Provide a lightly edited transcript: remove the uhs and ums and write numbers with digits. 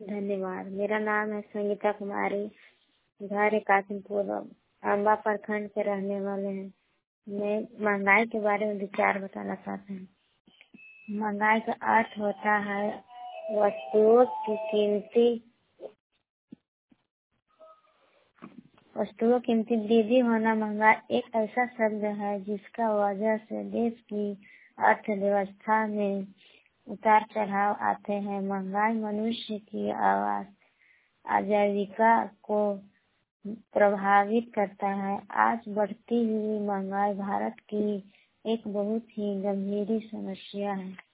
धन्यवाद। मेरा नाम है संगीता कुमारी। घर है कासिमपुर, अम्बा प्रखंड के रहने वाले हैं। मैं महंगाई के बारे में विचार बताना चाहते हैं। महंगाई का अर्थ होता है वस्तुओं की कीमती वृद्धि होना। महंगाई एक ऐसा शब्द है जिसका वजह से देश की अर्थव्यवस्था में उतार चढ़ाव आते हैं। महंगाई मनुष्य की आजीविका को प्रभावित करता है। आज बढ़ती हुई महंगाई भारत की एक बहुत ही गंभीर समस्या है।